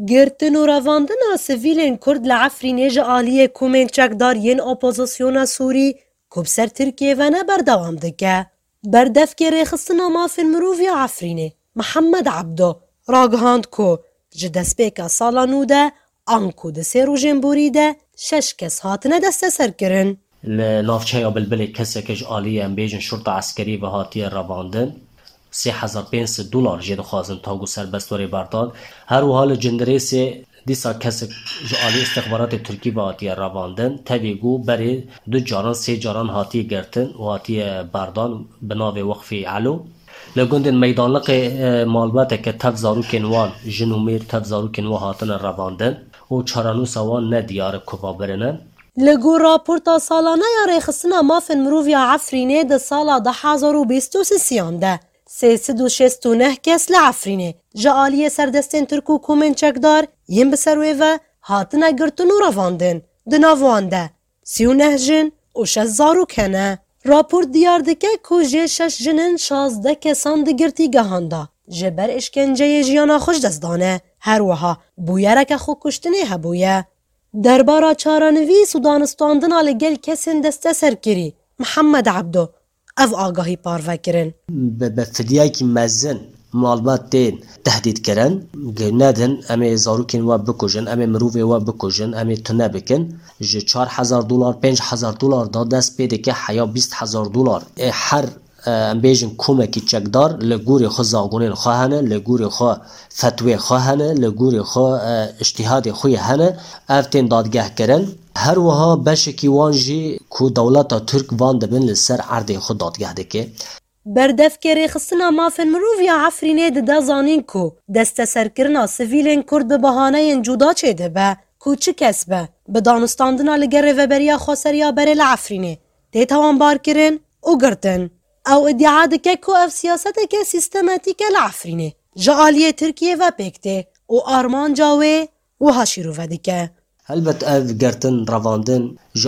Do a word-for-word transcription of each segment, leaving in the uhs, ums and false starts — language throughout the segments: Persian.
گرتن و رواندن سویلین کرد لعفرینه جعالیه کومین چکدار ین اپوزیسیون سوری کب سر ترکیه و نه بردوام دکه. بردف که ریخستنا مافن مروفی عفرینه محمد عبدو راگهاند کو جدس بیکا سالا نوده آنکو ده سی روژن بوریده شش کس هاتنه دست سر کرن. نافچه بلبلی کسی که جعالیه ام بیجن شرط عسکری و هاتیه رواندن سه هزار پانصد دلار جد خوازن تاگو سربستوری برداد. هر و حال جندریسی دیسا کسی جعالی استخبارات ترکی و هاتیه رواندن تبیگو بری دو جاران سه جاران هاتیه گرتن و هاتیه بردان بناو وقفی علو. لگوندن میدانلق مالباته که تفزارو کنوان جنومیر تفزارو کنوان هاتن رواندن و چارانو سوان ندیار کوا برنن. لگو راپورتا سالانه یا ریخستنا مافن مروفیا عفرینه ده سالا ده هزار و بیست و سیان ده سیصد و شست و نه کس لعفرینه جعالی سردستین ترکو کومن چکدار یم بسروی و هاتنه گرتن و رواندن ده ناوانده سی و نه جن و شش زارو کنه. راپورت دیار دکه که جه شش جنن شازده کسان ده گرتی گهانده جبر اشکنجه جیانا خوش دستانه هر وها بویره که خو کشتنه هبویه. دربارا چارانوی سودانستاندنا لگل کسین دسته سرکری محمد عبدو اف آگاهی پارو کرن. به فدیه که مزن معلومات دین تهدید کرن ندن امی زاروکین و بکوژن امی مروفی و بکوژن امی تنه بکن جه چار هزار دلار پنج هزار دلار دا دست پیده که حیا بیست هزار دلار هر ام بیجن کومکی چکدار لگوری خو زاگونین خواهنه لگوری خو فتوی خواهنه لگوری خو اجتهاد خوی هنه افتین دادگاه کرن. هر وها بشکی وانجی کو دولتا ترک وان دبن لسر عرض خود دادگاه دکه. بردف که ریخستنا مافن مروفیا عفرینه ده دا زانین کو دست سرکرنا سویلین کرد به بحانه جدا چه ده به کو چه کس به به دانستاندنا لگر رفبریا خسریا بره لعفرینه ده توان بار کرن او گرتن او ادعا دکه کو اف سیاست که سیستماتیک لعفرینه جعالیه ترکیه و پکته و آرمان جاوه و هاشیرو ودکه. البته اف گرتن رواندن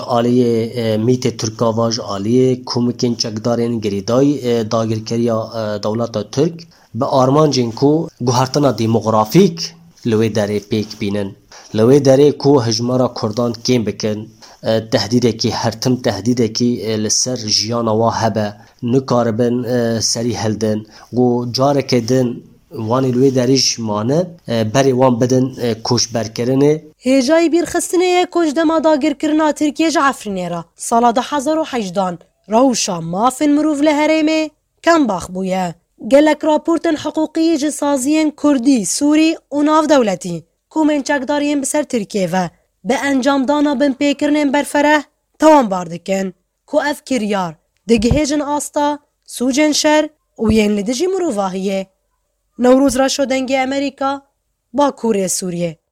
جعالیه میت ترکاوا جعالیه کومکین چکدارین گریدای داگرکریا دولت ترک به آرمان جنکو گوهرتنا دیموغرافیک لوی داره پیک بینن لوی داره کو هجمارا کردان کم بکن تهدیده کی هرتم تهدیده کی لسر جیانا و هبه نکاربن سری هلدن و جاره کدن وانی لوی دریش مانه بری وان بدن کوش برکرنه. هجای بیر خستنه کوش دما داگر کرنا ترکیه جعفرینه را سالا ده هزار و هجدان روشا مافن مروف لهرمه کم باخ بویه. گلک راپورتن حقوقی جسازین کردی سوری و ناف دولتی کومن چکدارین بسر ترکیه و به انجام دانا بن پیکرنین برفره توان باردکن کو اف کریار دگهجن آستا سوجن شر و ین لدجی مروفاهیه. نوروز را شدنگی امریکا با کوره سوریه